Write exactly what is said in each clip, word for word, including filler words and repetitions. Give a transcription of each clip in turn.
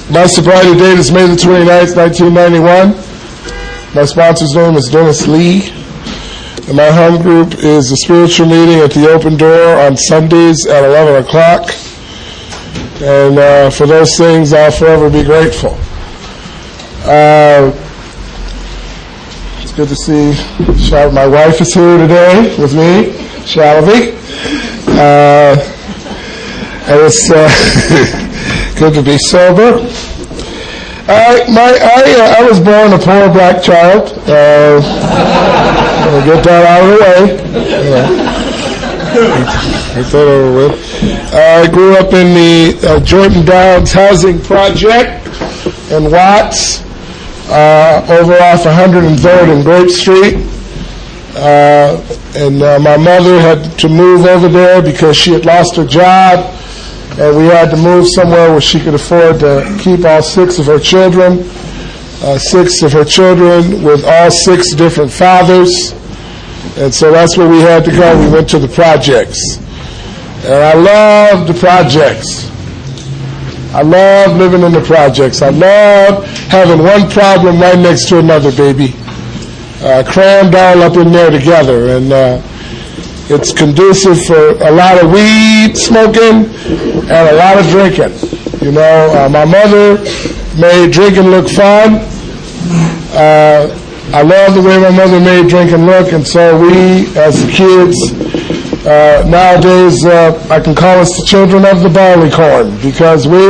My sobriety date is May the twenty-ninth, nineteen ninety-one. My sponsor's name is Dennis Lee. And my home group is a spiritual meeting at the Open Door on Sundays at eleven o'clock. And uh, for those things, I'll forever be grateful. Uh, it's good to see Shal- my wife is here today with me, Shalavi. Uh, and it's uh, good to be sober. I, my, I, uh, I was born a poor black child. Uh, I'll get that out of the way. Yeah. Get that over with. Uh, I grew up in the uh, Jordan Downs Housing Project in Watts, uh, over off one hundred third and Grape Street. Uh, and uh, my mother had to move over there because she had lost her job. And we had to move somewhere where she could afford to keep all six of her children, uh, six of her children with all six different fathers. And so that's where we had to go. We went to the projects. And I love the projects. I love living in the projects. I love having one problem right next to another, baby. Uh, crammed all up in there together. And uh, it's conducive for a lot of weed smoking and a lot of drinking. You know, uh, my mother made drinking look fun. Uh, I love the way my mother made drinking look, and so we, as the kids, uh, nowadays, uh, I can call us the children of the barley corn, because we,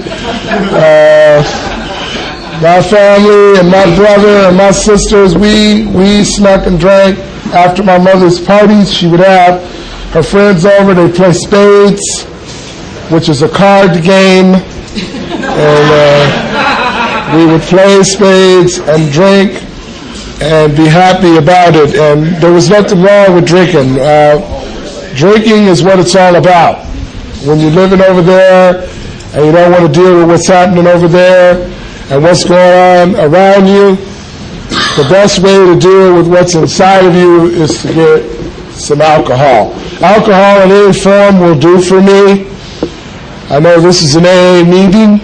uh, my family and my brother and my sisters, we, we snuck and drank. After my mother's parties, she would have her friends over. They'd play spades, which is a card game. And uh, we would play spades and drink and be happy about it. And there was nothing wrong with drinking. Uh, drinking is what it's all about. When you're living over there and you don't want to deal with what's happening over there and what's going on around you, the best way to deal with what's inside of you is to get some alcohol. Alcohol in any form will do for me. I know this is an A A meeting,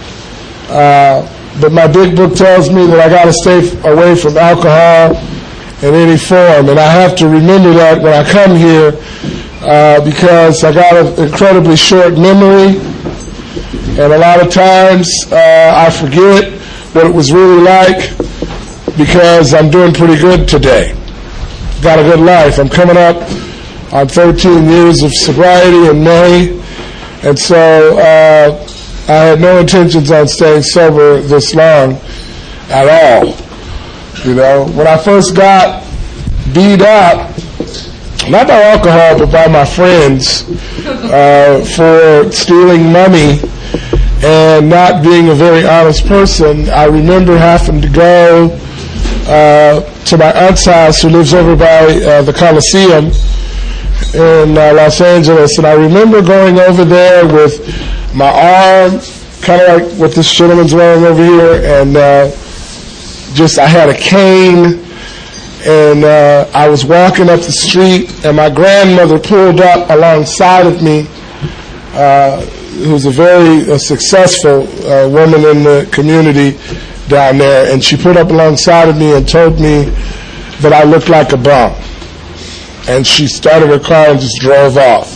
uh, but my big book tells me that I got to stay away from alcohol in any form, and I have to remember that when I come here uh, because I got an incredibly short memory, and a lot of times uh, I forget what it was really like. Because I'm doing pretty good today. Got a good life. I'm coming up on thirteen years of sobriety in May. And so uh, I had no intentions on staying sober this long at all. You know, when I first got beat up, not by alcohol, but by my friends uh, for stealing money and not being a very honest person, I remember having to go Uh, to my aunt's house, who lives over by uh, the Coliseum in uh, Los Angeles, and I remember going over there with my arm, kind of like what this gentleman's wearing over here, and uh, just I had a cane, and uh, I was walking up the street, and my grandmother pulled up alongside of me, uh, who's a very uh, successful uh, woman in the community down there, and she put up alongside of me and told me that I looked like a bum. And she started her car and just drove off.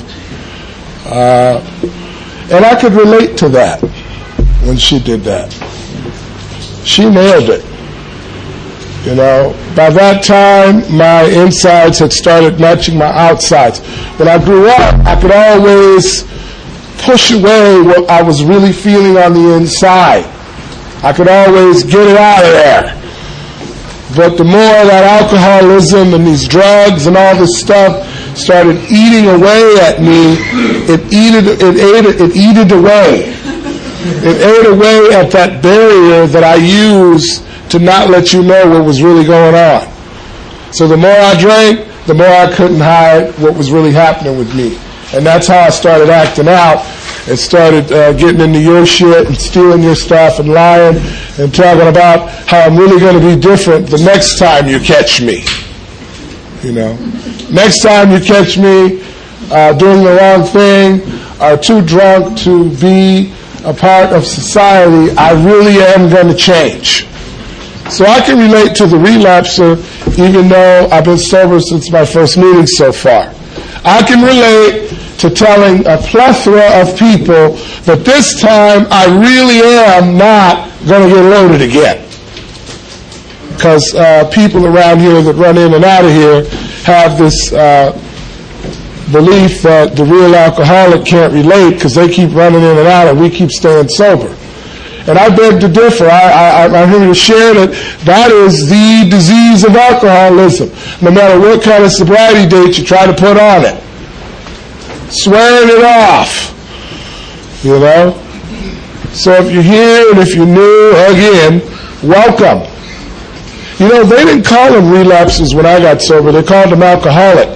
Uh, and I could relate to that when she did that. She nailed it. You know, by that time, my insides had started matching my outsides. When I grew up, I could always push away what I was really feeling on the inside. I could always get it out of there. But the more that alcoholism and these drugs and all this stuff started eating away at me, it eated, it ate, it eated away. It ate away at that barrier that I used to not let you know what was really going on. So the more I drank, the more I couldn't hide what was really happening with me. And that's how I started acting out. And started uh, getting into your shit and stealing your stuff and lying and talking about how I'm really going to be different the next time you catch me. You know, next time you catch me uh, doing the wrong thing or too drunk to be a part of society, I really am going to change. So I can relate to the relapser, even though I've been sober since my first meeting so far. I can relate to telling a plethora of people that this time I really am not going to get loaded again. Because uh, people around here that run in and out of here have this uh, belief that the real alcoholic can't relate because they keep running in and out and we keep staying sober. And I beg to differ. I, I, I'm here to share that that is the disease of alcoholism, no matter what kind of sobriety date you try to put on it. Swearing it off, you know. So if you're here and if you're new, again, welcome. You know, they didn't call them relapses when I got sober. They called them alcoholic.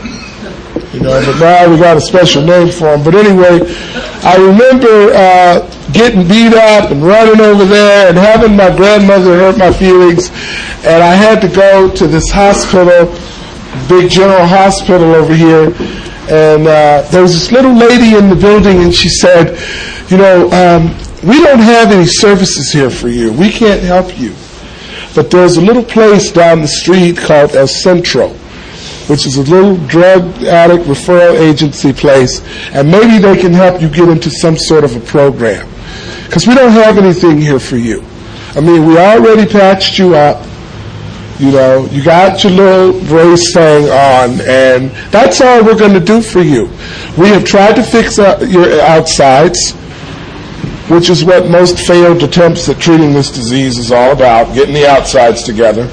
You know, but now we got a special name for them. But anyway, I remember uh, getting beat up and running over there and having my grandmother hurt my feelings. And I had to go to this hospital, big general hospital over here. And uh, there was this little lady in the building, and she said, you know, um, we don't have any services here for you. We can't help you. But there's a little place down the street called El Centro, which is a little drug addict referral agency place, and maybe they can help you get into some sort of a program. Because we don't have anything here for you. I mean, we already patched you up. You know, you got your little brace thing on, and that's all we're going to do for you. We have tried to fix uh, your outsides, which is what most failed attempts at treating this disease is all about, getting the outsides together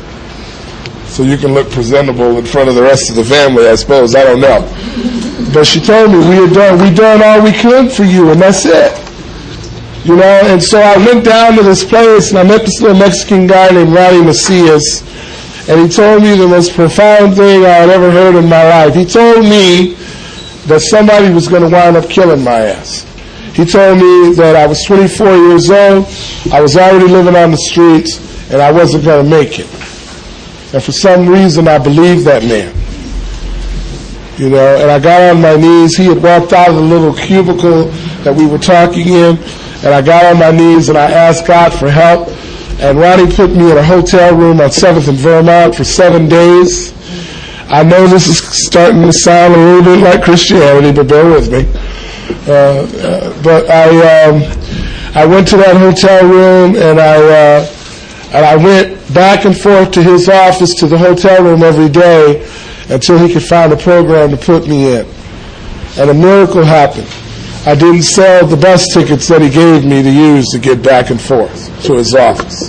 so you can look presentable in front of the rest of the family, I suppose. I don't know. But she told me we had done, we done all we could for you, and that's it. You know, and so I went down to this place, and I met this little Mexican guy named Ronnie Macias. And he told me the most profound thing I had ever heard in my life. He told me that somebody was going to wind up killing my ass. He told me that I was twenty-four years old, I was already living on the streets, and I wasn't going to make it. And for some reason, I believed that man. You know, and I got on my knees. He had walked out of the little cubicle that we were talking in, and I got on my knees and I asked God for help. And Ronnie put me in a hotel room on seventh and Vermont for seven days. I know this is starting to sound a little bit like Christianity, but bear with me. Uh, uh, but I um, I went to that hotel room, and I uh, and I went back and forth to his office to the hotel room every day until he could find a program to put me in. And a miracle happened. I didn't sell the bus tickets that he gave me to use to get back and forth to his office.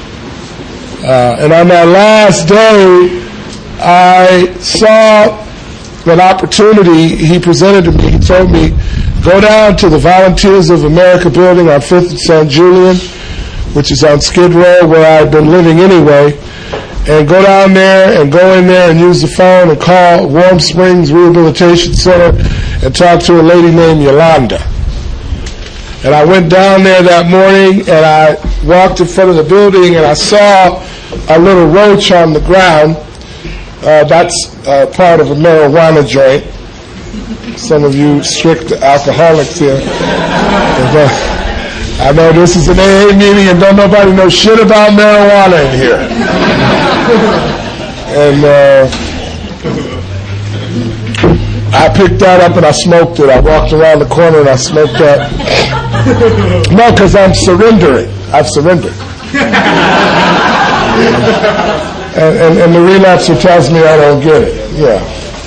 Uh, and on that last day, I saw an opportunity he presented to me. He told me, go down to the Volunteers of America building on fifth and San Julian, which is on Skid Row, where I had been living anyway, and go down there and go in there and use the phone and call Warm Springs Rehabilitation Center and talk to a lady named Yolanda. And I went down there that morning, and I walked in front of the building, and I saw a little roach on the ground. Uh, that's uh, part of a marijuana joint. Some of you strict alcoholics here. I know this is an A A meeting, and don't nobody know shit about marijuana in here. And uh, I picked that up and I smoked it. I walked around the corner and I smoked that. No, because I'm surrendering. I've surrendered. and, and, and the relapser tells me I don't get it. Yeah.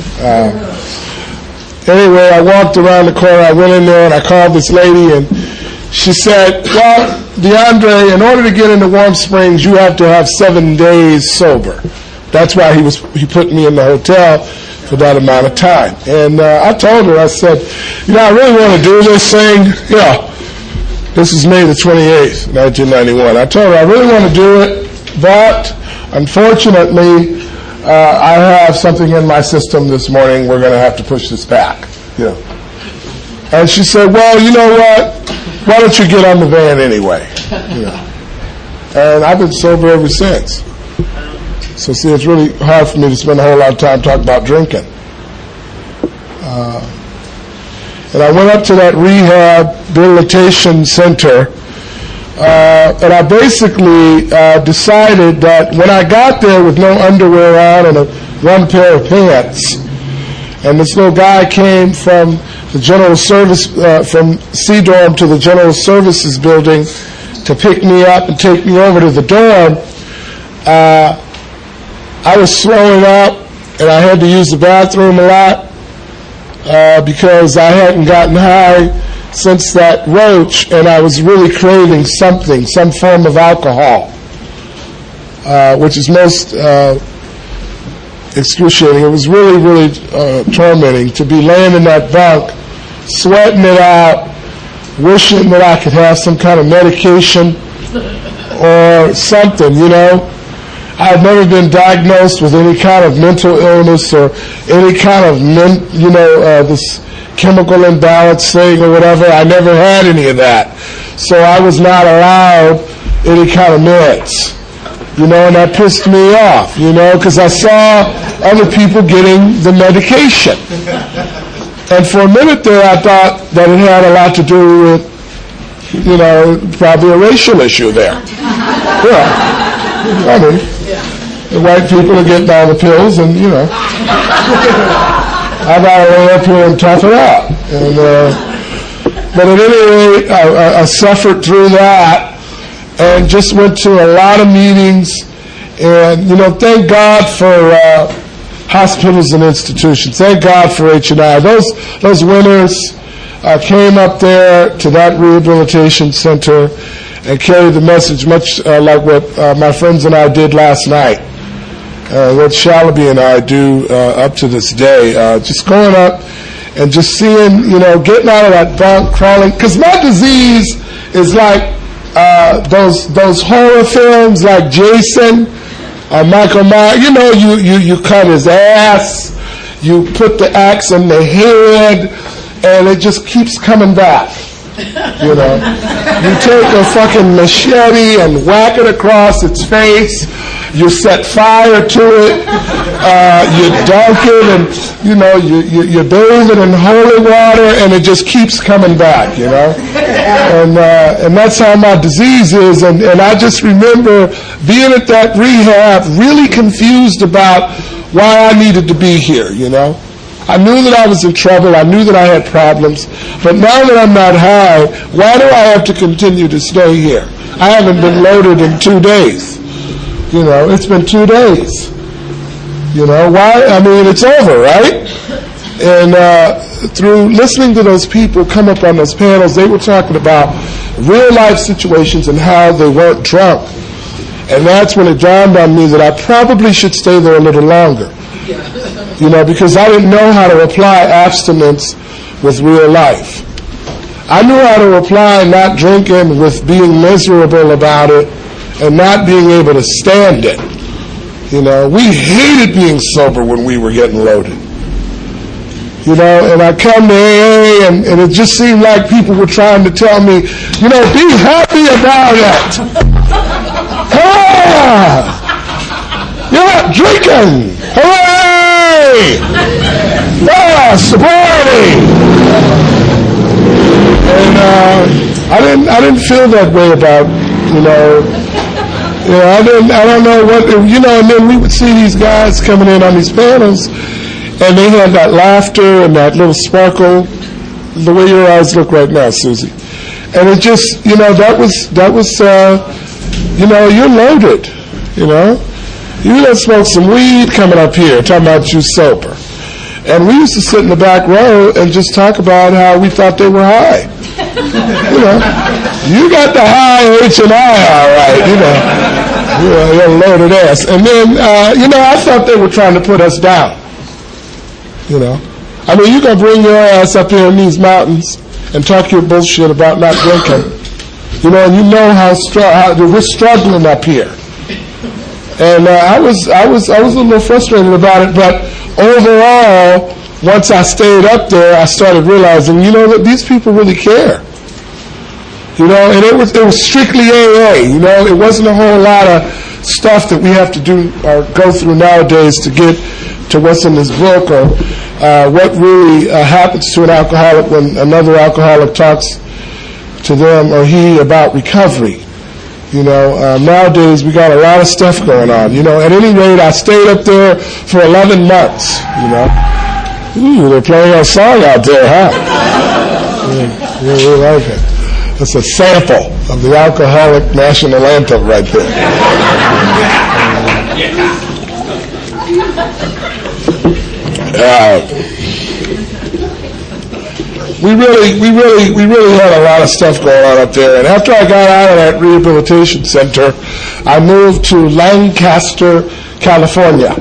Uh, anyway, I walked around the corner. I went in there and I called this lady, and she said, well, DeAndre, in order to get into Warm Springs, you have to have seven days sober. That's why he was he put me in the hotel for that amount of time. And uh, I told her, I said, you know, I really want to do this thing. Yeah, this is May the twenty-eighth, nineteen ninety-one. I told her, I really want to do it, but unfortunately, uh, I have something in my system this morning. We're going to have to push this back. You know. And she said, well, you know what? Why don't you get on the van anyway? You know. And I've been sober ever since. So see, it's really hard for me to spend a whole lot of time talking about drinking. Uh, And I went up to that rehabilitation center, uh, and I basically uh, decided that when I got there with no underwear on and a, one pair of pants, and this little guy came from the general service, uh, from C-Dorm to the general services building to pick me up and take me over to the dorm, uh, I was throwing up, and I had to use the bathroom a lot uh, because I hadn't gotten high since that roach, and I was really craving something, some form of alcohol, uh, which is most uh, excruciating. It was really, really uh, tormenting to be laying in that bunk, sweating it out, wishing that I could have some kind of medication or something, you know. I've never been diagnosed with any kind of mental illness or any kind of, men, you know, uh, this chemical imbalance thing or whatever. I never had any of that. So I was not allowed any kind of meds, you know, and that pissed me off, you know, because I saw other people getting the medication. And for a minute there, I thought that it had a lot to do with, you know, probably a racial issue there. Yeah. I mean, the white people are getting all the pills, and, you know, I got to lay up here and tough it out. And, uh, but at any rate, I, I suffered through that and just went to a lot of meetings. And, you know, thank God for uh, hospitals and institutions. Thank God for H and I. Those, those winners uh, came up there to that rehabilitation center and carried the message much uh, like what uh, my friends and I did last night. Uh, what Shalaby and I do uh, up to this day, uh, just going up and just seeing, you know, getting out of that bunk, crawling, because my disease is like uh, those those horror films like Jason or Michael Myers. You know, you, you, you cut his ass, you put the axe in the head, and it just keeps coming back. You know, you take a fucking machete and whack it across its face. You set fire to it. Uh, you dunk it, and you know you, you you bathe it in holy water, and it just keeps coming back. You know, and uh, and that's how my disease is. And and I just remember being at that rehab, really confused about why I needed to be here. You know. I knew that I was in trouble. I knew that I had problems. But now that I'm not high, why do I have to continue to stay here? I haven't been loaded in two days. You know, it's been two days. You know, why? I mean, it's over, right? And uh, through listening to those people come up on those panels, they were talking about real life situations and how they weren't drunk. And that's when it dawned on me that I probably should stay there a little longer. You know, because I didn't know how to apply abstinence with real life. I knew how to apply not drinking with being miserable about it and not being able to stand it. You know, we hated being sober when we were getting loaded. You know, and I come to A A, and, and it just seemed like people were trying to tell me, you know, be happy about it. Ah! You're not drinking! Hooray! Ah, sobriety! And uh, I didn't, I didn't feel that way about, you know, you know, I didn't, I don't know what, you know. And then we would see these guys coming in on these panels, and they had that laughter and that little sparkle, the way your eyes look right now, Susie. And it just, you know, that was, that was, uh, you know, you're loaded, you know. You done smoked some weed coming up here, talking about you sober. And we used to sit in the back row and just talk about how we thought they were high. You know, you got the high H and I, all right, you know. You're, you're a loaded ass. And then, uh, you know, I thought they were trying to put us down. You know. I mean, you're going to bring your ass up here in these mountains and talk your bullshit about not drinking. You know, and you know how, str- how we're struggling up here. And uh, I was, I was, I was a little frustrated about it. But overall, once I stayed up there, I started realizing, you know, that these people really care. You know, and it was, it was strictly A A. You know, it wasn't a whole lot of stuff that we have to do or go through nowadays to get to what's in this book or uh, what really uh, happens to an alcoholic when another alcoholic talks to them or he about recovery. You know, uh, nowadays we got a lot of stuff going on. You know, at any rate, I stayed up there for eleven months, you know. Ooh, they're playing our song out there, huh? Yeah, yeah, we like it. It's a sample of the alcoholic national anthem right there. Uh, we really, we really, we really had a lot of stuff going on up there. And after I got out of that rehabilitation center, I moved to Lancaster, California.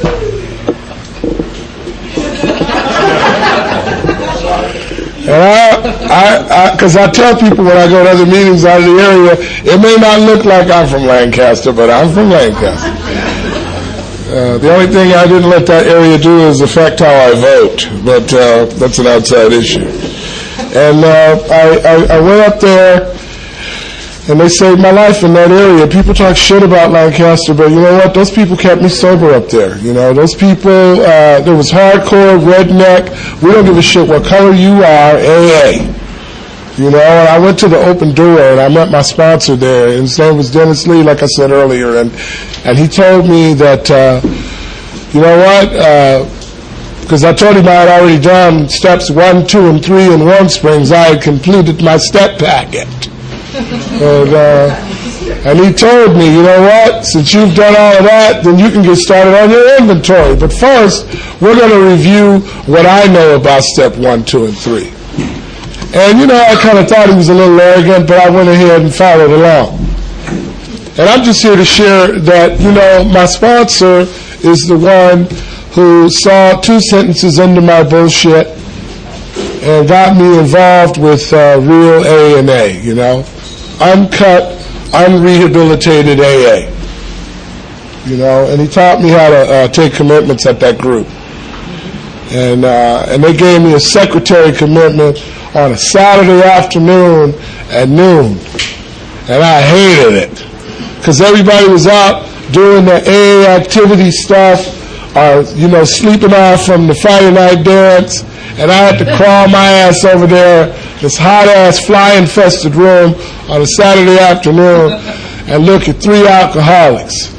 And I, I, because I, I tell people when I go to other meetings out of the area, it may not look like I'm from Lancaster, but I'm from Lancaster. Uh, the only thing I didn't let that area do is affect how I vote, but uh, that's an outside issue. And uh, I, I, I went up there, and they saved my life in that area. People talk shit about Lancaster, but you know what? Those people kept me sober up there. You know, those people, uh, there was hardcore, redneck, we don't give a shit what color you are, A A. You know, and I went to the open door, and I met my sponsor there, and his name was Dennis Lee, like I said earlier, and, and he told me that, uh, you know what, because uh, I told him I had already done steps one, two, and three in Warm Springs. I had completed my step packet. And, uh, and he told me, you know what, since you've done all of that, then you can get started on your inventory. But first, we're going to review what I know about step one, two, and three. And, you know, I kind of thought he was a little arrogant, but I went ahead and followed along. And I'm just here to share that, you know, my sponsor is the one who saw two sentences into my bullshit and got me involved with uh, real A and A, you know. Uncut, unrehabilitated A A. You know, and he taught me how to uh, take commitments at that group. And uh, and they gave me a secretary commitment on a Saturday afternoon at noon. And I hated it. Because everybody was out doing the A A activity stuff, or, you know, sleeping off from the Friday night dance. And I had to crawl my ass over there, this hot-ass fly-infested room on a Saturday afternoon, and look at three alcoholics.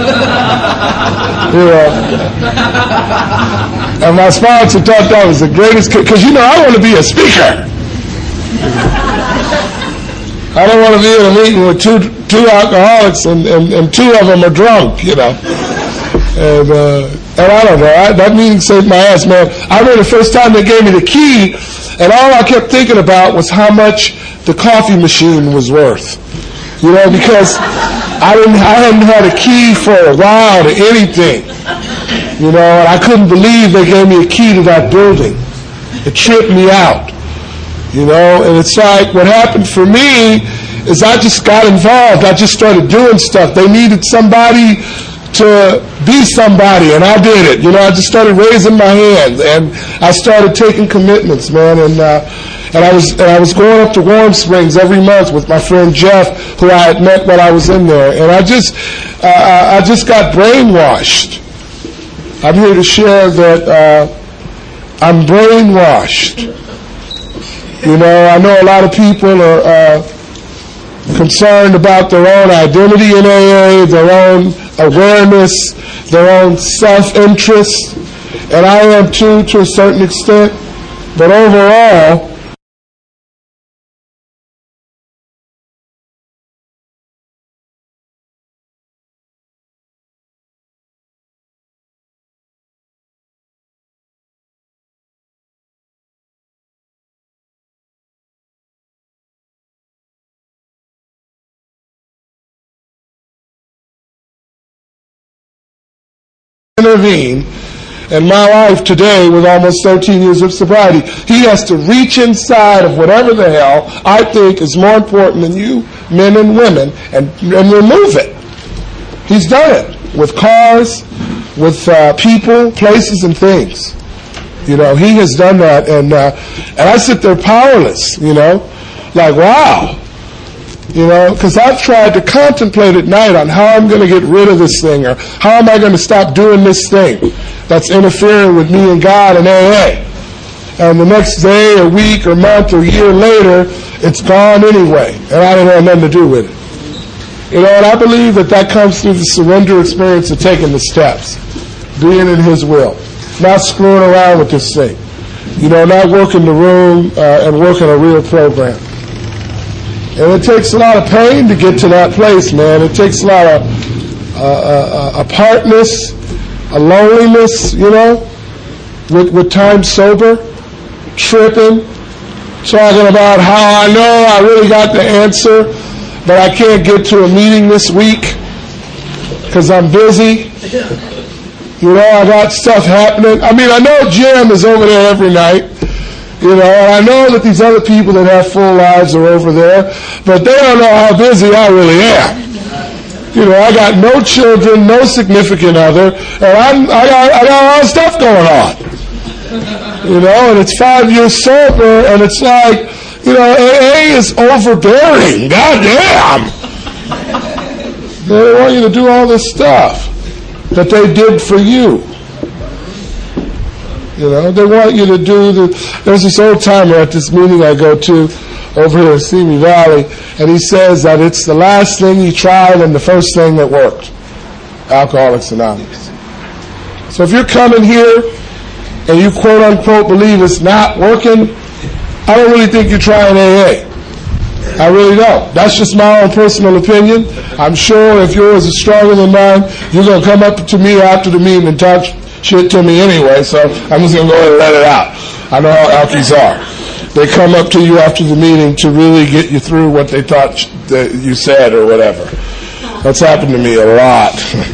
You know. And my sponsor thought that was the greatest, because, you know, I want to be a speaker. I don't want to be in a meeting with two two alcoholics and, and, and two of them are drunk, you know. And, uh, and I don't know, I, that meeting saved my ass, man. I remember the first time they gave me the key, and all I kept thinking about was how much the coffee machine was worth. You know, because I didn't, I hadn't had a key for a while to anything. You know, and I couldn't believe they gave me a key to that building. It tripped me out. You know, and it's like, what happened for me is I just got involved. I just started doing stuff. They needed somebody to be somebody, and I did it. You know, I just started raising my hand, and I started taking commitments, man. And uh, and I was and I was going up to Warm Springs every month with my friend Jeff, who I had met when I was in there. And I just uh, I just got brainwashed. I'm here to share that uh, I'm brainwashed. You know, I know a lot of people are uh, concerned about their own identity in A A, their own awareness, their own self-interest, and I am too, to a certain extent. But overall, intervene in my life today with almost thirteen years of sobriety. He has to reach inside of whatever the hell I think is more important than you, men and women, and, and remove it. He's done it with cars, with uh, people, places, and things. You know, he has done that, and uh, and I sit there powerless, you know, like, wow. You know, because I've tried to contemplate at night on how I'm going to get rid of this thing, or how am I going to stop doing this thing. that's interfering with me and God and A A. And the next day or week or month or year later, it's gone anyway, and I didn't have nothing to do with it. You know, and I believe that that comes through the surrender experience of taking the steps, being in His will, not screwing around with this thing. You know, not working the room uh, and working a real program. And it takes a lot of pain to get to that place, man. It takes a lot of uh, uh, apartness, a loneliness, you know, with, with time sober, tripping, talking about how I know I really got the answer, but I can't get to a meeting this week because I'm busy. You know, I got stuff happening. I mean, I know Jim is over there every night. You know, and I know that these other people that have full lives are over there, but they don't know how busy I really am. You know, I got no children, no significant other, and I'm, I got, I got a lot of stuff going on. You know, and it's five years sober, and it's like, you know, A A is overbearing. God damn. They want you to do all this stuff that they did for you. You know, they want you to do the, there's this old timer at this meeting I go to over here in Simi Valley, and he says that it's the last thing he tried and the first thing that worked. Alcoholics Anonymous. So if you're coming here and you quote unquote believe it's not working, I don't really think you're trying A A. I really don't. That's just my own personal opinion. I'm sure if yours is stronger than mine, you're going to come up to me after the meeting and talk shit to me anyway, so I'm just going to go ahead and let it out. I know how alkies are. They come up to you after the meeting to really get you through what they thought that you said or whatever. That's happened to me a lot.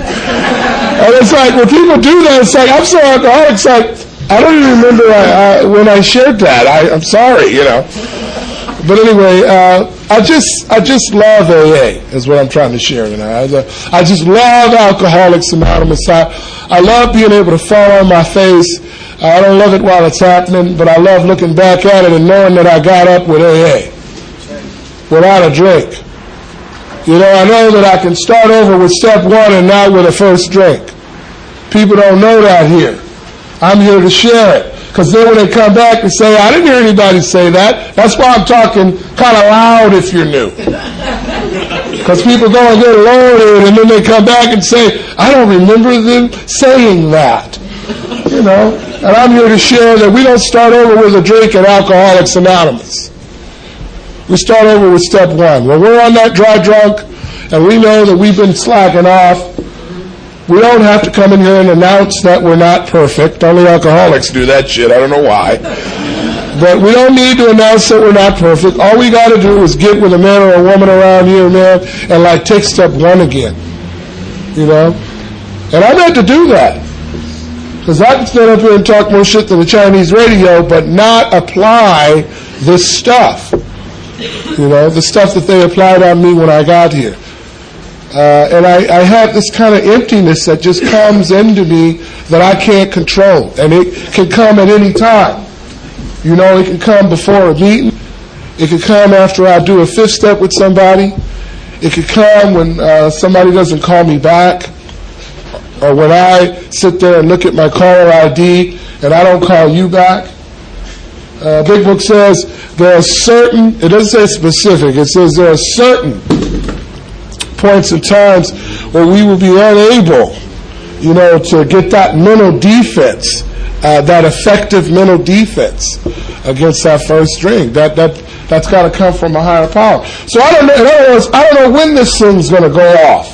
And it's like, when people do that, it's like, I'm so alcoholic, it's like, I don't even remember I, I, when I shared that. I, I'm sorry, you know. But anyway, uh, I just I just love A A is what I'm trying to share tonight. I, I just love Alcoholics Anonymous. I, I love being able to fall on my face. I don't love it while it's happening, but I love looking back at it and knowing that I got up with A A without a drink. You know, I know that I can start over with step one and not with a first drink. People don't know that here. I'm here to share it. Because then when they come back and say, I didn't hear anybody say that, that's why I'm talking kind of loud if you're new. Because people go and get loaded and then they come back and say, I don't remember them saying that. You know, and I'm here to share that we don't start over with a drink at Alcoholics Anonymous. We start over with step one. When we're on that dry drunk and we know that we've been slacking off, we don't have to come in here and announce that we're not perfect. Only alcoholics do that shit. I don't know why. But we don't need to announce that we're not perfect. All we got to do is get with a man or a woman around here, man, and like take step one again. You know? And I've had to do that. Because I can stand up here and talk more shit than the Chinese radio, but not apply this stuff. You know, the stuff that they applied on me when I got here. Uh, and I, I have this kind of emptiness that just comes into me that I can't control. And it can come at any time. You know, it can come before a meeting. It can come after I do a fifth step with somebody. It could come when uh, somebody doesn't call me back. Or when I sit there and look at my caller I D and I don't call you back. Uh, Big Book says there are certain, it doesn't say specific, it says there are certain points and times where we will be unable, you know, to get that mental defense, uh, that effective mental defense against that first drink. That that that's got to come from a higher power. So I don't know. In other words, I don't know when this thing's going to go off.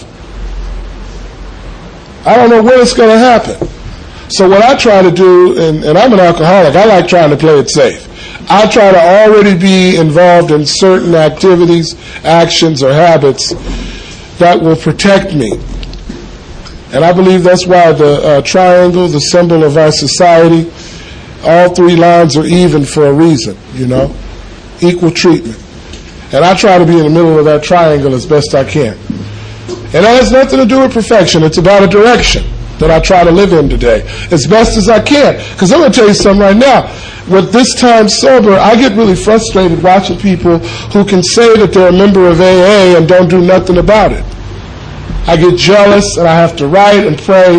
I don't know when it's going to happen. So what I try to do, and, and I'm an alcoholic, I like trying to play it safe. I try to already be involved in certain activities, actions, or habits that will protect me. And I believe that's why the uh, triangle, the symbol of our society, all three lines are even for a reason, you know, equal treatment. And I try to be in the middle of that triangle as best I can. And that has nothing to do with perfection. It's about a direction that I try to live in today as best as I can. Because I'm going to tell you something right now. With this time sober, I get really frustrated watching people who can say that they're a member of A A and don't do nothing about it. I get jealous and I have to write and pray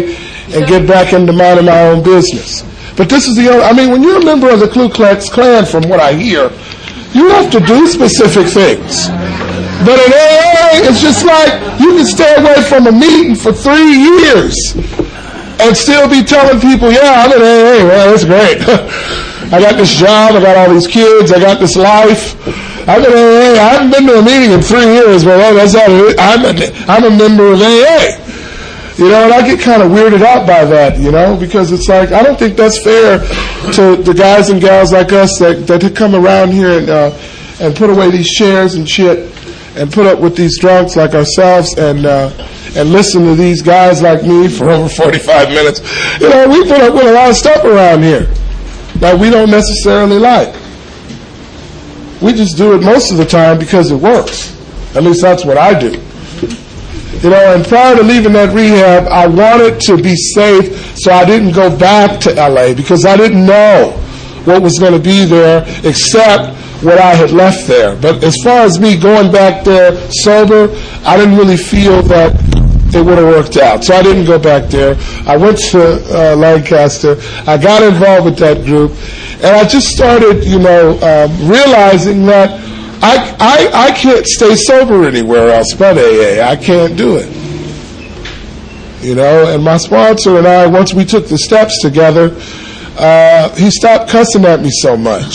and get back into minding my own business. But this is the only, I mean, when you're a member of the Ku Klux Klan, from what I hear, you have to do specific things. But in A A, it's just like you can stay away from a meeting for three years and still be telling people, yeah, I'm in A A, well, that's great. I got this job, I got all these kids, I got this life. I'm in A A. I haven't been to a meeting in three years, but well, that's not it. I'm a, I'm a member of A A. You know, and I get kind of weirded out by that, you know, because it's like, I don't think that's fair to the guys and gals like us that, that come around here and, uh, and put away these chairs and shit and put up with these drunks like ourselves and, uh, and listen to these guys like me for over forty-five minutes. You know, we put up with a lot of stuff around here that we don't necessarily like. We just do it most of the time because it works. At least that's what I do. You know, and prior to leaving that rehab, I wanted to be safe, so I didn't go back to L A because I didn't know what was going to be there except what I had left there. But as far as me going back there sober, I didn't really feel that it would have worked out. So I didn't go back there. I went to uh, Lancaster. I got involved with that group. And I just started, you know, um, realizing that I, I I can't stay sober anywhere else but A A. I can't do it. You know, and my sponsor and I, once we took the steps together, uh, he stopped cussing at me so much.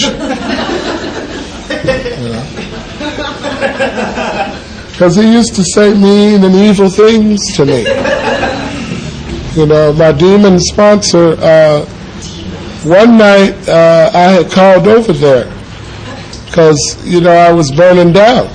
Because he used to say mean and evil things to me. You know, my demon sponsor, uh, one night uh, I had called over there because, you know, I was burning down.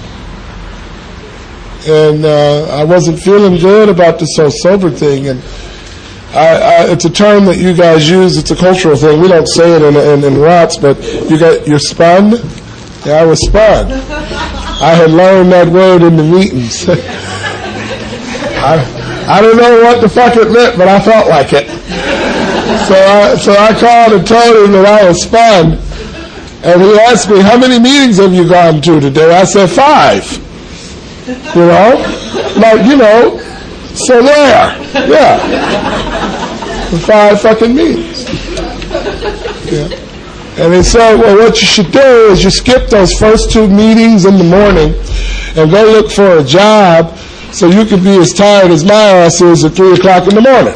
And uh, I wasn't feeling good about this whole sober thing. And I, I, it's a term that you guys use. It's a cultural thing. We don't say it in, in, in Watts, but you got, you're spun? Yeah, I was spun. I had learned that word in the meetings. I, I don't know what the fuck it meant, but I felt like it. So I, so I called and told him that I was spun. And he asked me, how many meetings have you gone to today? I said, five. You know? Like, you know, so there. Yeah. Five fucking meetings. Yeah. And he said, well, what you should do is you skip those first two meetings in the morning and go look for a job so you can be as tired as my ass is at three o'clock in the morning.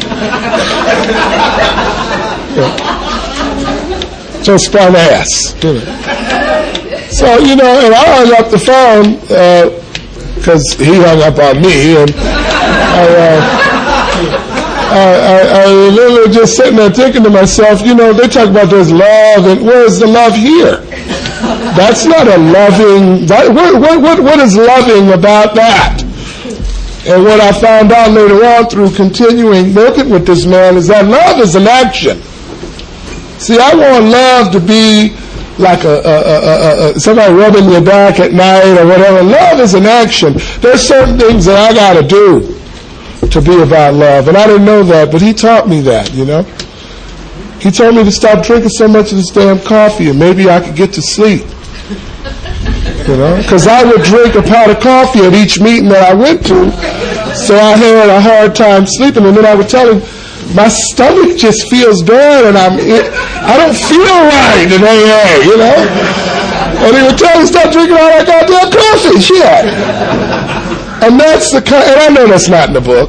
Yeah. So spun ass. You know. So, you know, and I hung up the phone because uh, he hung up on me, and I, uh, I, I, I literally just sitting there thinking to myself, you know, they talk about there's love, and where's the love here? That's not a loving, that, what, what, what, what is loving about that? And what I found out later on through continuing working with this man is that love is an action. See, I want love to be like a, a, a, a, a somebody rubbing your back at night or whatever. Love is an action. There's certain things that I got to do to be about love, and I didn't know that, but he taught me that, you know. He told me to stop drinking so much of this damn coffee, and maybe I could get to sleep, you know, because I would drink a pot of coffee at each meeting that I went to, so I had a hard time sleeping, and then I would tell him, my stomach just feels bad, and I'm, it, I don't feel right in A A, you know. And he would tell me, stop drinking all that goddamn coffee, shit. And that's the kind, and I know that's not in the book.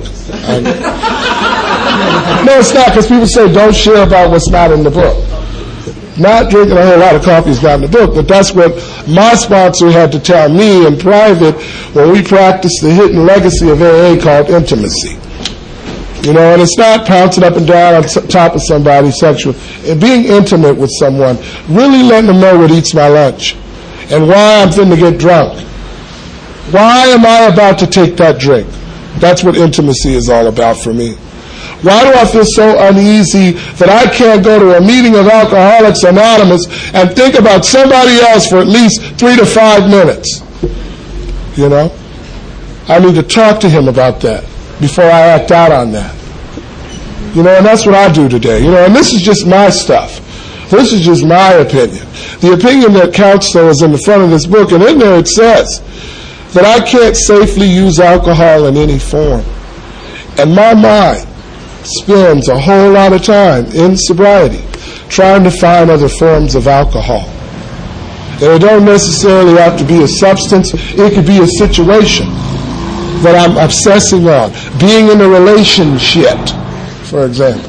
No, it's not, because people say don't share about what's not in the book. Not drinking a whole lot of coffee is not in the book, but that's what my sponsor had to tell me in private when we practiced the hidden legacy of A A called intimacy. You know, and it's not pouncing up and down on top of somebody sexual. And being intimate with someone, really letting them know what eats my lunch and why I'm finna get drunk. Why am I about to take that drink? That's what intimacy is all about for me. Why do I feel so uneasy that I can't go to a meeting of Alcoholics Anonymous and think about somebody else for at least three to five minutes? You know? I need to talk to him about that before I act out on that. You know, and that's what I do today. You know, and this is just my stuff. This is just my opinion. The opinion that counts, though, is in the front of this book, and in there it says that I can't safely use alcohol in any form. And my mind spends a whole lot of time in sobriety trying to find other forms of alcohol. And it don't necessarily have to be a substance. It could be a situation that I'm obsessing on. Being in a relationship, for example.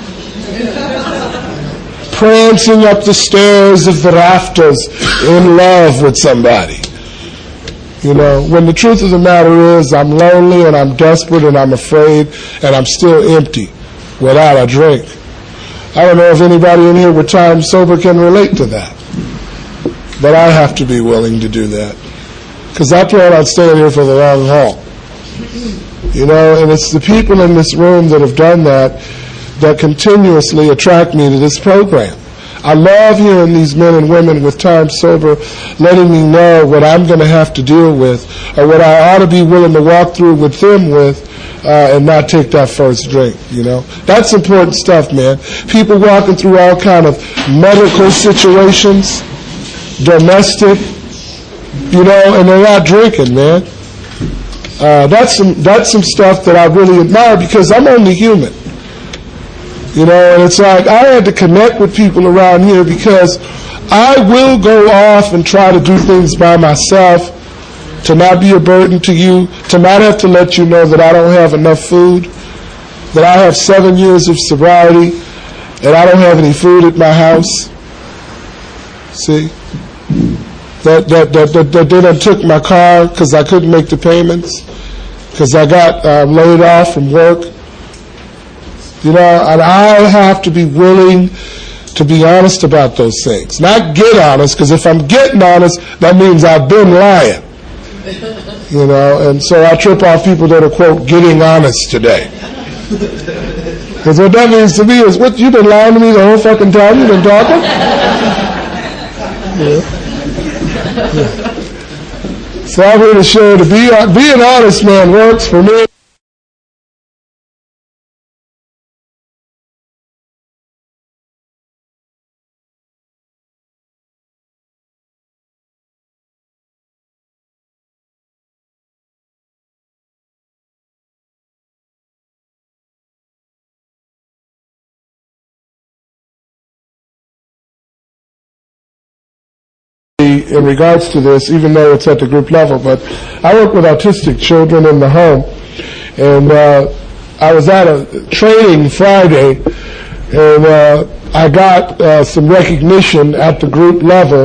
Prancing up the stairs of the rafters in love with somebody. You know, when the truth of the matter is I'm lonely and I'm desperate and I'm afraid and I'm still empty without a drink. I don't know if anybody in here with time sober can relate to that. But I have to be willing to do that. Because I plan on staying here for the long haul. You know, and it's the people in this room that have done that that continuously attract me to this program. I love hearing these men and women with time sober letting me know what I'm going to have to deal with or what I ought to be willing to walk through with them with uh, and not take that first drink, you know. That's important stuff, man. People walking through all kind of medical situations, domestic, you know, and they're not drinking, man. Uh, that's some that's some stuff that I really admire because I'm only human. You know, and it's like I had to connect with people around here because I will go off and try to do things by myself to not be a burden to you, to not have to let you know that I don't have enough food, that I have seven years of sobriety, and I don't have any food at my house. See? That that that that, that they done took my car because I couldn't make the payments, because I got uh, laid off from work. You know, and I have to be willing to be honest about those things. Not get honest, because if I'm getting honest, that means I've been lying. You know, and so I trip off people that are, quote, getting honest today. Because what that means to me is, what, you've been lying to me the whole fucking time you've been talking? Yeah. Yeah. So I'm here to share to be, being honest, man, works for me. In regards to this, even though it's at the group level, but I work with autistic children in the home, and uh, I was at a training Friday, and uh, I got uh, some recognition at the group level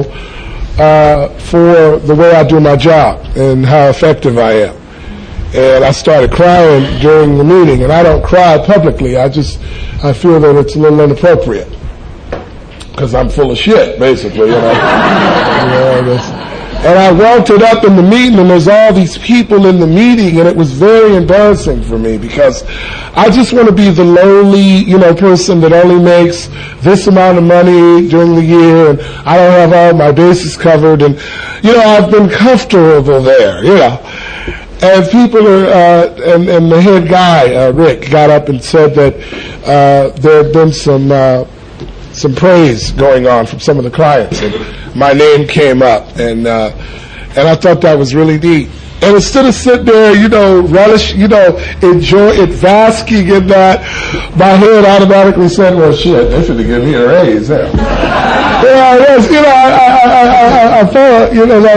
uh, for the way I do my job and how effective I am. And I started crying during the meeting, and I don't cry publicly. I just, I feel that it's a little inappropriate. Because I'm full of shit, basically, you know. You know and I walked it up in the meeting, and there's all these people in the meeting, and it was very embarrassing for me because I just want to be the lowly, you know, person that only makes this amount of money during the year, and I don't have all my bases covered, and, you know, I've been comfortable there, you know. And people are, uh, and, and the head guy, uh, Rick, got up and said that uh, there had been some, uh, some praise going on from some of the clients, and my name came up, and uh, and I thought that was really neat. And instead of sitting there, you know, relish, you know, enjoy it, basking in that, my head automatically said, "Well, shit, they should have given me a raise." Yeah, yeah, yes, you know, I, I, I, I felt, you know, that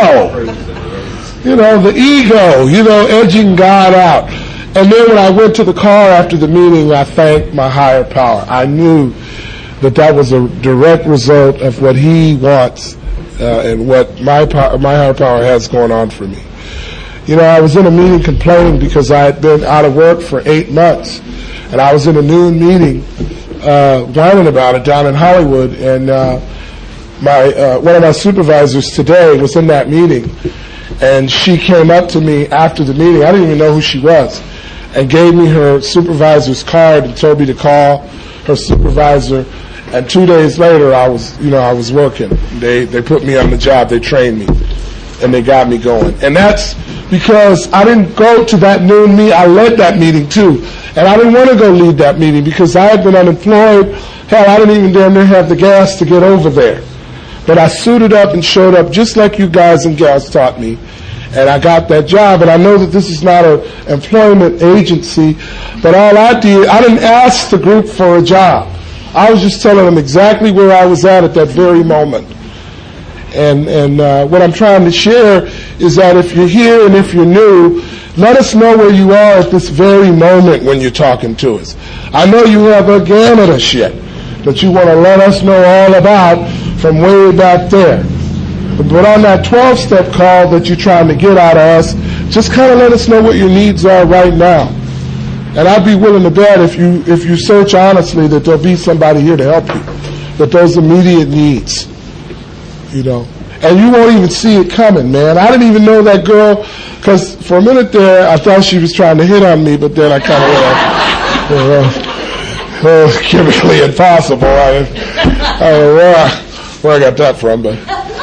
ego, you know, the ego, you know, edging God out. And then when I went to the car after the meeting, I thanked my higher power. I knew that that was a direct result of what he wants uh, and what my power, my higher power has going on for me. You know, I was in a meeting complaining because I had been out of work for eight months, and I was in a noon meeting uh, whining about it down in Hollywood, and uh, my uh, one of my supervisors today was in that meeting, and she came up to me after the meeting. I didn't even know who she was, and gave me her supervisor's card and told me to call her supervisor. And two days later, I was, you know, I was working. They they put me on the job. They trained me, and they got me going. And that's because I didn't go to that noon meeting. I led that meeting too, and I didn't want to go lead that meeting because I had been unemployed. Hell, I didn't even damn near have the gas to get over there. But I suited up and showed up just like you guys and gals taught me, and I got that job. And I know that this is not an employment agency, but all I did, I didn't ask the group for a job. I was just telling them exactly where I was at at that very moment. And and uh, what I'm trying to share is that if you're here and if you're new, let us know where you are at this very moment when you're talking to us. I know you have a gamut of shit that you want to let us know all about from way back there. But on that twelve-step call that you're trying to get out of us, just kind of let us know what your needs are right now. And I'd be willing to bet if you if you search honestly that there'll be somebody here to help you, that those immediate needs, you know. And you won't even see it coming, man. I didn't even know that girl, because for a minute there, I thought she was trying to hit on me, but then I kind of realized, uh, uh, uh, chemically impossible. I, I don't know where, where I got that from, but,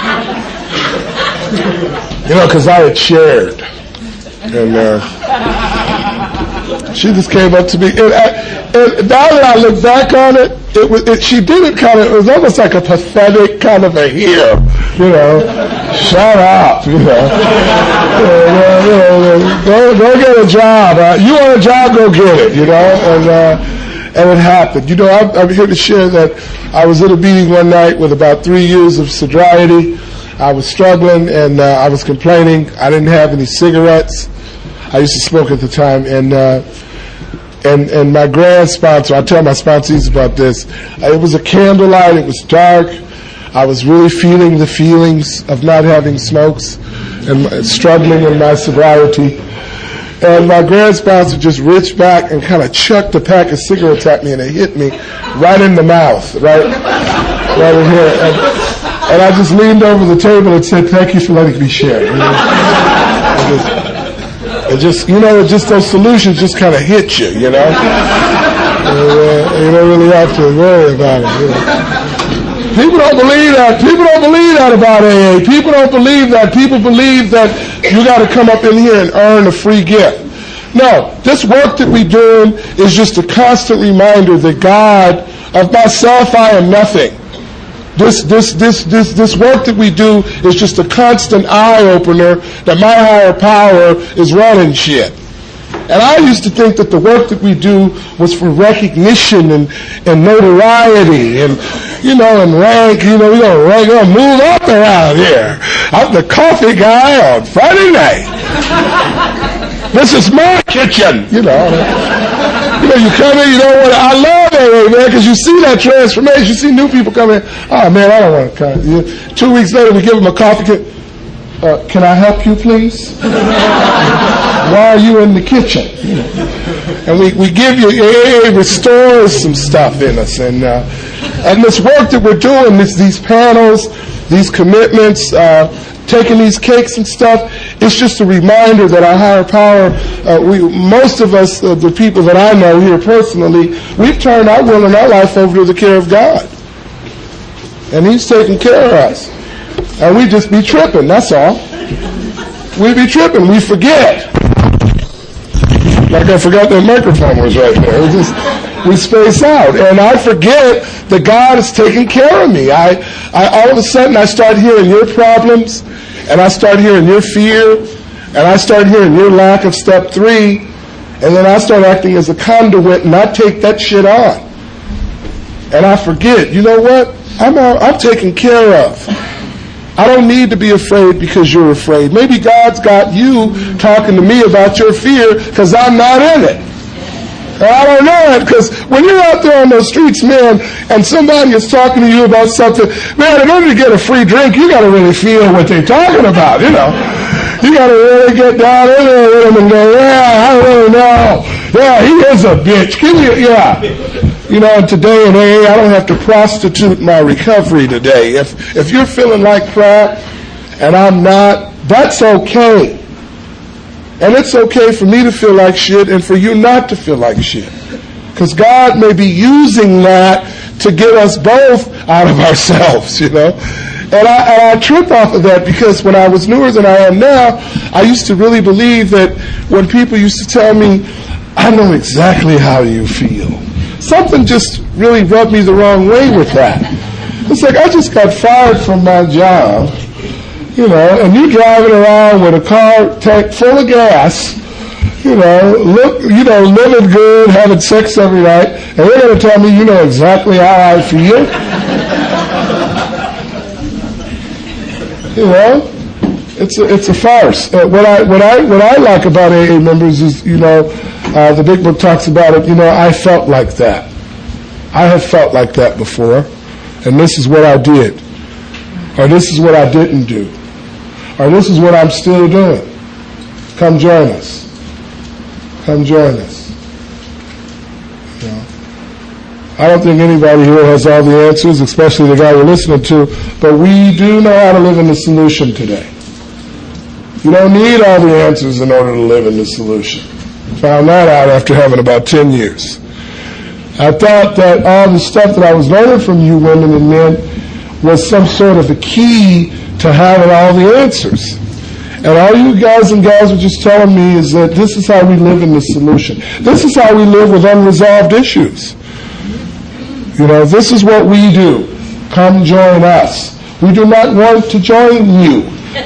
you know, because I had shared. And uh, she just came up to me. And, I, and now that I look back on it, it was it, she did it kind of, it was almost like a pathetic kind of a here, you know, shut up, you know. uh, you know go, go get a job. Uh, you want a job, go get it, you know. And uh, and it happened. You know, I'm, I'm here to share that I was at a meeting one night with about three years of sobriety. I was struggling and uh, I was complaining. I didn't have any cigarettes. I used to smoke at the time, and uh, and and my grand sponsor, I tell my sponsees about this, it was a candlelight, it was dark, I was really feeling the feelings of not having smokes and struggling in my sobriety, and my grand sponsor just reached back and kind of chucked a pack of cigarettes at me, and it hit me right in the mouth, right, right in here, and, and I just leaned over the table and said, "Thank you for letting me share." You know? It just, you know, it just those solutions just kind of hit you, you know. And, uh, you don't really have to worry about it. You know. People don't believe that. People don't believe that about A A. People don't believe that. People believe that you got to come up in here and earn a free gift. No, this work that we're doing is just a constant reminder that God, of myself, I am nothing. This, this, this, this, this work that we do is just a constant eye-opener that my higher power is running shit. And I used to think that the work that we do was for recognition and, and notoriety and, you know, and rank, you know, we're going to rank, we're gonna move up around here. I'm the coffee guy on Friday night. This is my kitchen, you know. You know, you come in, you don't want to, I love A A, man, because you see that transformation. You see new people come in. Oh, man, I don't want to come. You know, two weeks later, we give them a coffee. Can, uh, can I help you, please? Why are you in the kitchen? You know. And we, we give you, A A restores some stuff in us. And uh, and this work that we're doing, this, these panels, these commitments, uh, taking these cakes and stuff, it's just a reminder that our higher power, uh, we, most of us, uh, the people that I know here personally, we've turned our will and our life over to the care of God. And He's taking care of us. And we just be tripping, that's all. We be tripping, we forget. Like I forgot that microphone was right there. We just, we space out. And I forget that God is taking care of me. I, I, all of a sudden I start hearing your problems, and I start hearing your fear, and I start hearing your lack of step three, and then I start acting as a conduit, and I take that shit on. And I forget, you know what? I'm all, I'm taken care of. I don't need to be afraid because you're afraid. Maybe God's got you talking to me about your fear because I'm not in it. I don't know it, because when you're out there on those streets, man, and somebody is talking to you about something, man, in order to get a free drink, you got to really feel what they're talking about, you know. You got to really get down in there with them and go, yeah, I really know. Yeah, he is a bitch. Give me, yeah. You know, today in A A, I don't have to prostitute my recovery today. If if you're feeling like crap and I'm not, that's okay. And it's okay for me to feel like shit and for you not to feel like shit. Because God may be using that to get us both out of ourselves, you know. And I, and I trip off of that because when I was newer than I am now, I used to really believe that when people used to tell me, I know exactly how you feel. Something just really rubbed me the wrong way with that. It's like I just got fired from my job. You know, and you driving around with a car tank full of gas, you know, look, you know, living good, having sex every night, and you're going to tell me you know exactly how I feel? You know, it's a, it's a farce. Uh, what I what I what I like about A A members is, you know, uh, the Big Book talks about it. You know, I felt like that. I have felt like that before, and this is what I did, or this is what I didn't do, or this is what I'm still doing. Come join us. Come join us. You know, I don't think anybody here has all the answers, especially the guy we're listening to, but we do know how to live in the solution today. You don't need all the answers in order to live in the solution. Found that out after having about ten years. I thought that all the stuff that I was learning from you women and men was some sort of a key to having all the answers. And all you guys and gals were just telling me is that this is how we live in the solution. This is how we live with unresolved issues. You know, this is what we do. Come join us. We do not want to join you.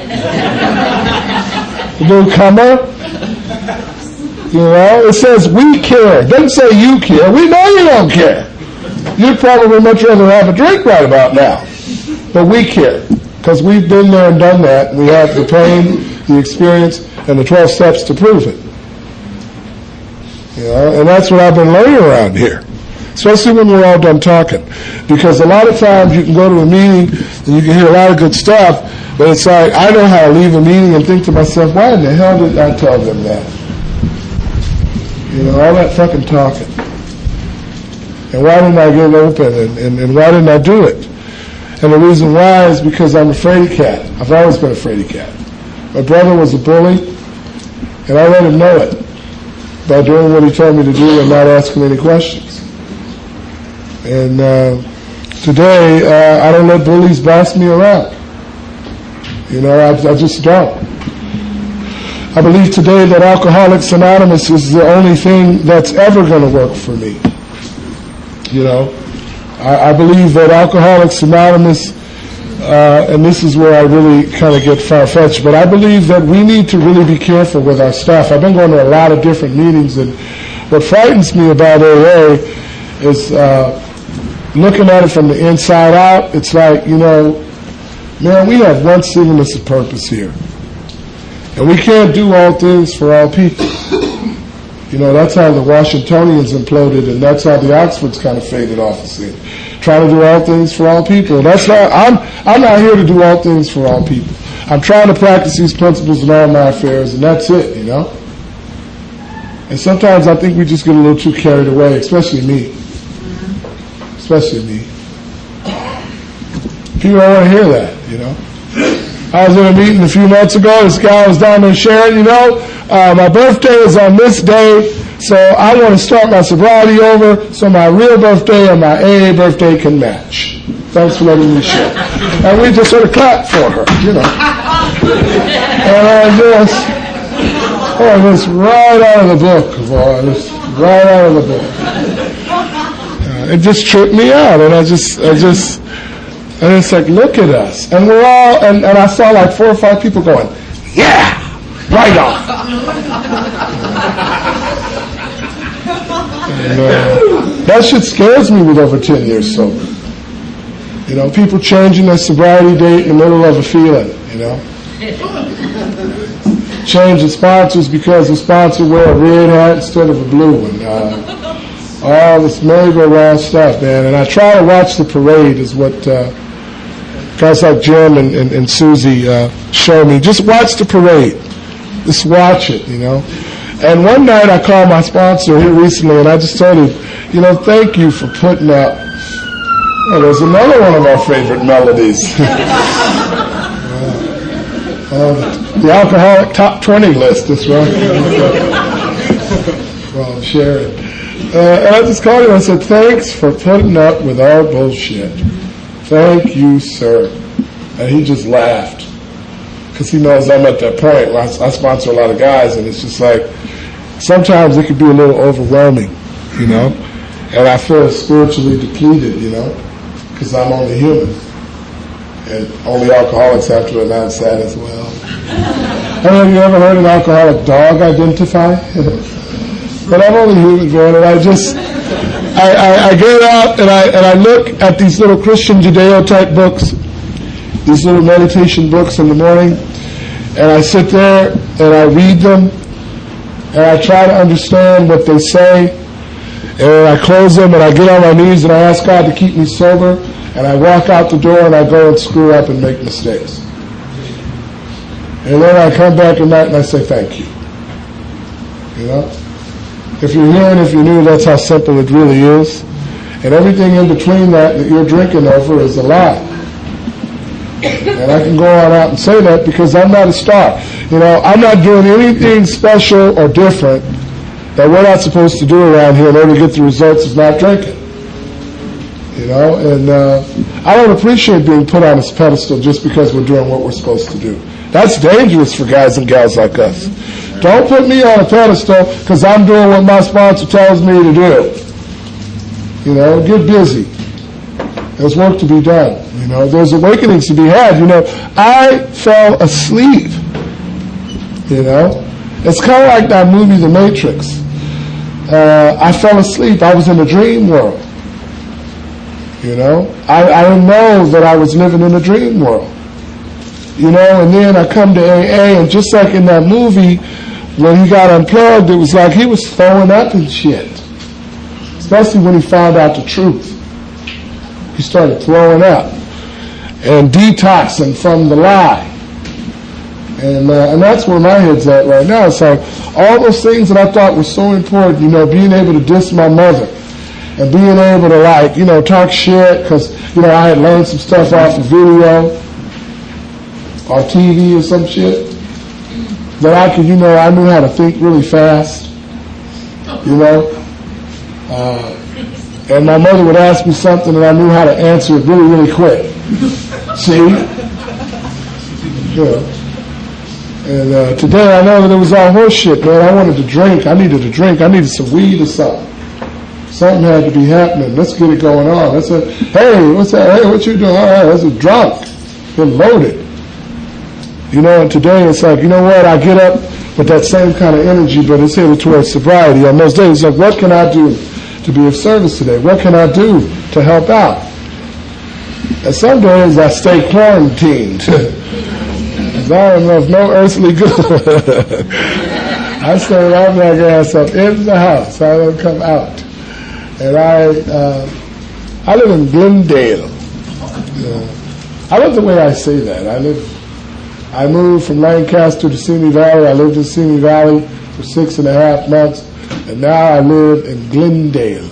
Newcomer. You know, it says we care. It doesn't say you care. We know you don't care. You'd probably much rather have a drink right about now. But we care. Because we've been there and done that. We have the pain, the experience, and the twelve steps to prove it. You know, and that's what I've been learning around here. Especially when we're all done talking. Because a lot of times you can go to a meeting and you can hear a lot of good stuff, but it's like, I know how to leave a meeting and think to myself, why in the hell did I tell them that? You know, all that fucking talking. And why didn't I get open, and, and, and why didn't I do it? And the reason why is because I'm a fraidy cat. I've always been a fraidy cat. My brother was a bully, and I let him know it by doing what he told me to do and not asking any questions. And uh, today, uh, I don't let bullies boss me around. You know, I, I just don't. I believe today that Alcoholics Anonymous is the only thing that's ever going to work for me. You know, I, I believe that Alcoholics Anonymous, uh, and this is where I really kind of get far-fetched, but I believe that we need to really be careful with our stuff. I've been going to a lot of different meetings, and what frightens me about A A is uh, looking at it from the inside out. It's like, you know, man, we have one singleness of purpose here. And we can't do all things for all people. You know, that's how the Washingtonians imploded, and that's how the Oxfords kind of faded off the scene. Trying to do all things for all people. That's not, I'm, I'm not here to do all things for all people. I'm trying to practice these principles in all my affairs, and that's it, you know? And sometimes I think we just get a little too carried away, especially me. Especially me. People don't want to hear that, you know? I was in a meeting a few months ago. This guy was down there sharing, you know, uh, my birthday is on this day, so I want to start my sobriety over so my real birthday and my A A birthday can match. Thanks for letting me share. And we just sort of clapped for her, you know. And I just, oh, this right out of the book, boy, this right out of the book. Uh, it just tripped me out, and I just, I just, and it's like, look at us. And we're all, and, and I saw like four or five people going, yeah, right on. And, uh, that shit scares me with over ten years sober. You know, people changing their sobriety date in the middle of a feeling, you know. Change the sponsors because the sponsor wear a red hat instead of a blue one. Uh, all this merry-go-round stuff, man. And I try to watch the parade is what uh, guys like Jim and, and, and Susie uh, show me. Just watch the parade. Just watch it, you know. And one night I called my sponsor here recently, and I just told him, you know, thank you for putting up. Oh, there's another one of our favorite melodies. uh, uh, the alcoholic top twenty list, that's right. Well, Sharon. Uh, and I just called him and I said, thanks for putting up with our bullshit. Thank you, sir. And he just laughed. Because he knows I'm at that point where I, I sponsor a lot of guys, and it's just like, sometimes it can be a little overwhelming, you know? And I feel spiritually depleted, you know? Because I'm only human. And only alcoholics have to announce that as well. Have you ever heard an alcoholic dog identify? But I'm only human, man, and I just, I, I, I get out and I and I look at these little Christian Judeo type books, these little meditation books in the morning, and I sit there and I read them, and I try to understand what they say, and I close them and I get on my knees and I ask God to keep me sober, and I walk out the door and I go and screw up and make mistakes. And then I come back at night and I say thank you. You know? If you're here and if you're new, that's how simple it really is. And everything in between that that you're drinking over is a lie. And I can go on out and say that because I'm not a star. You know, I'm not doing anything special or different that we're not supposed to do around here in order to get the results of not drinking. You know, and uh, I don't appreciate being put on this pedestal just because we're doing what we're supposed to do. That's dangerous for guys and gals like us. Don't put me on a pedestal because I'm doing what my sponsor tells me to do. You know, get busy. There's work to be done. You know, there's awakenings to be had. You know, I fell asleep. You know, it's kind of like that movie, The Matrix. Uh, I fell asleep. I was in a dream world. You know, I, I didn't know that I was living in a dream world. You know, and then I come to A A, and just like in that movie, when he got unplugged, it was like he was throwing up and shit. Especially when he found out the truth. He started throwing up and detoxing from the lie. And uh, and that's where my head's at right now. It's like all those things that I thought were so important, you know, being able to diss my mother and being able to, like, you know, talk shit because, you know, I had learned some stuff off of video or T V or some shit. That I could, you know, I knew how to think really fast, you know. Uh, and my mother would ask me something and I knew how to answer it really, really quick. See? Yeah. And uh, today I know that it was all horse shit, man. I wanted to drink. I needed a drink. I needed some weed or something. Something had to be happening. Let's get it going on. Let's say, hey, what's that? Hey, what you doing? All right, that's a drunk. Been loaded. You know, and today it's like, you know what, I get up with that same kind of energy, but it's headed towards sobriety. On those days, like, what can I do to be of service today? What can I do to help out? And some days I stay quarantined. Because I am of no earthly good. I stay right my ass up in the house. I don't come out. And I, uh, I live in Glendale. Uh, I love the way I say that. I live... I moved from Lancaster to Simi Valley. I lived in Simi Valley for six and a half months, and now I live in Glendale.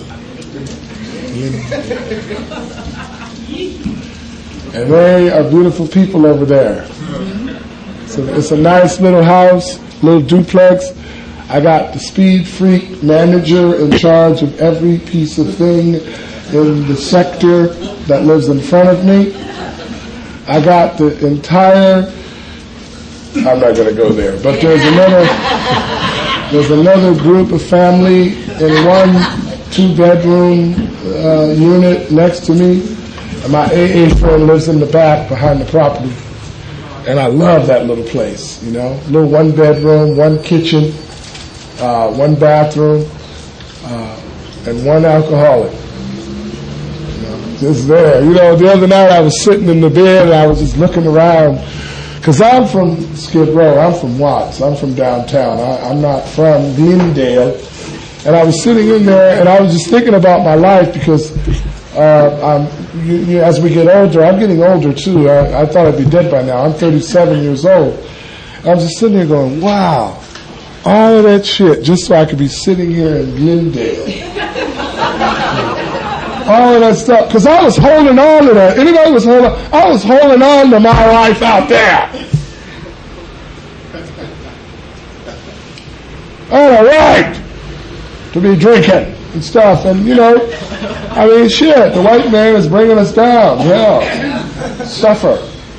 And they are beautiful people over there. So it's a nice little house, little duplex. I got the speed freak manager in charge of every piece of thing in the sector that lives in front of me. I got the entire... I'm not going to go there, but there's another there's another group of family in one two-bedroom uh, unit next to me, and my A A friend lives in the back behind the property, and I love that little place. You know, little one-bedroom, one kitchen, uh, one bathroom, uh, and one alcoholic. You know, just there. You know, the other night I was sitting in the bed and I was just looking around. Because I'm from Skid Row, I'm from Watts, I'm from downtown, I, I'm not from Glendale. And I was sitting in there and I was just thinking about my life because uh, I'm, you, you, as we get older, I'm getting older too. I, I thought I'd be dead by now. I'm thirty-seven years old. I was just sitting there going, wow, all of that shit just so I could be sitting here in Glendale. All of that stuff, because I was holding on to that. Anybody was holding, I was holding on to my life out there. All right, to be drinking and stuff, and you know, I mean, shit. The white man is bringing us down. Yeah, suffer.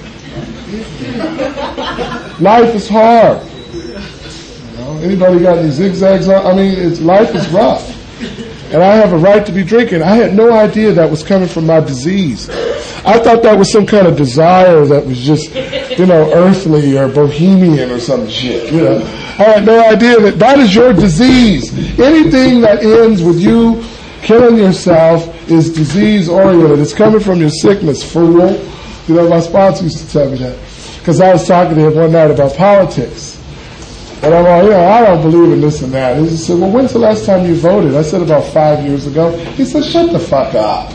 Life is hard. You know, anybody got any zigzags on? I mean, it's life is rough. And I have a right to be drinking. I had no idea that was coming from my disease. I thought that was some kind of desire that was just, you know, earthly or bohemian or some shit, you know. I had no idea that that is your disease. Anything that ends with you killing yourself is disease-oriented. It's coming from your sickness, fool. You know, my sponsor used to tell me that. Because I was talking to him one night about politics. And I'm like, you know, I don't believe in this and that. He said, well, when's the last time you voted? I said, about five years ago. He said, shut the fuck up.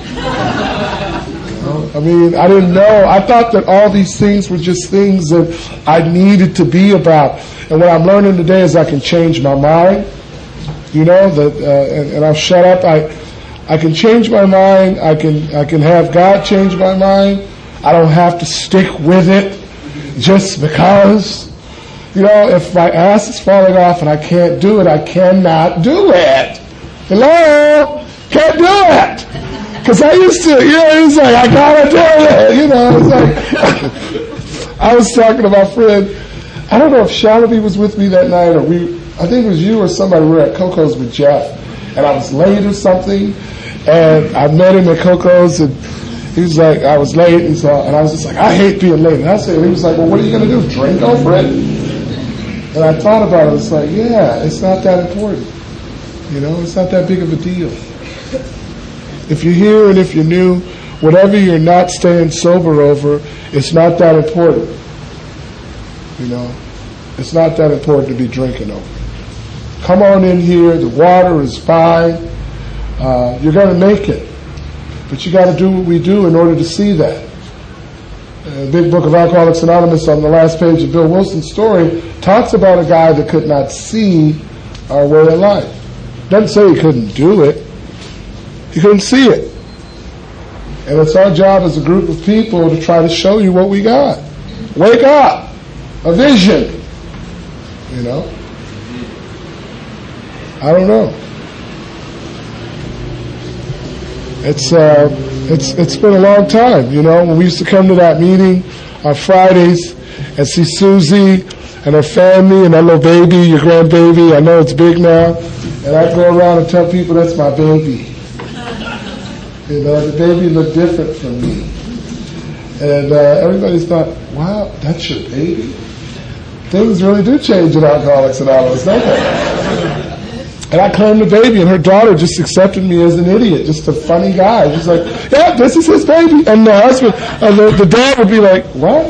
You know? I mean, I didn't know. I thought that all these things were just things that I needed to be about. And what I'm learning today is I can change my mind. You know, that, uh, and, and I'll shut up. I, I can change my mind. I can, I can have God change my mind. I don't have to stick with it just because. You know, if my ass is falling off and I can't do it, I cannot do it. Hello? Can't do it. Because I used to, you know, it's like, I gotta do it. You know, it's like, I was talking to my friend. I don't know if Shalaby was with me that night or we, I think it was you or somebody. We were at Coco's with Jeff. And I was late or something. And I met him at Coco's and he was like, I was late. And, so, and I was just like, I hate being late. And I said, he was like, well, what are you going to do? Drink over it? And I thought about it. It's like, yeah, it's not that important. You know, it's not that big of a deal. If you're here and if you're new, whatever you're not staying sober over, it's not that important. You know, it's not that important to be drinking over. Come on in here. The water is fine. Uh, you're going to make it. But you got to do what we do in order to see that. The Big Book of Alcoholics Anonymous, on the last page of Bill Wilson's story, talks about a guy that could not see our way of life. Doesn't say he couldn't do it. He couldn't see it. And it's our job as a group of people to try to show you what we got. Wake up! A vision! You know? I don't know. It's uh, it's it's been a long time, you know. When we used to come to that meeting on Fridays and see Susie and her family and that little baby, your grandbaby. I know it's big now, and I go around and tell people that's my baby. You know, the baby looked different from me, and uh, everybody's thought, "Wow, that's your baby." Things really do change in Alcoholics Anonymous, don't they? And I claimed the baby, and her daughter just accepted me as an idiot, just a funny guy. She's like, yeah, this is his baby. And the husband, and the, the dad would be like, what?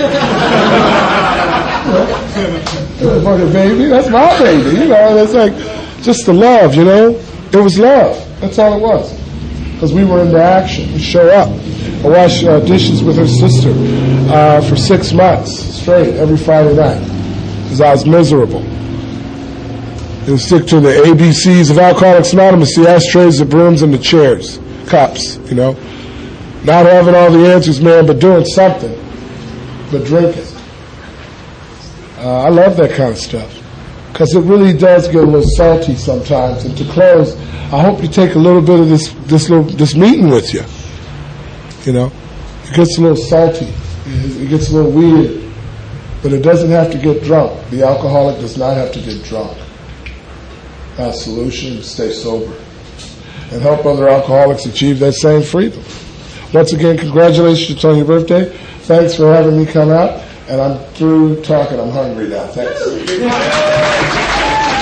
Fucking baby, that's my baby. You know, and it's like, just the love, you know? It was love. That's all it was. Because we were into action. We show up. I washed uh, dishes with her sister uh, for six months straight, every Friday night, because I was miserable. And stick to the A B Cs of Alcoholics Anonymous, the ashtrays, the brooms, and the chairs, cups, you know. Not having all the answers, man, but doing something, but drinking. Uh, I love that kind of stuff, because it really does get a little salty sometimes. And to close, I hope you take a little bit of this this little this meeting with you. You know, it gets a little salty, it gets a little weird, but it doesn't have to get drunk. The alcoholic does not have to get drunk. Our solution is stay sober and help other alcoholics achieve that same freedom. Once again, congratulations on your birthday. Thanks for having me come out. And I'm through talking. I'm hungry now. Thanks.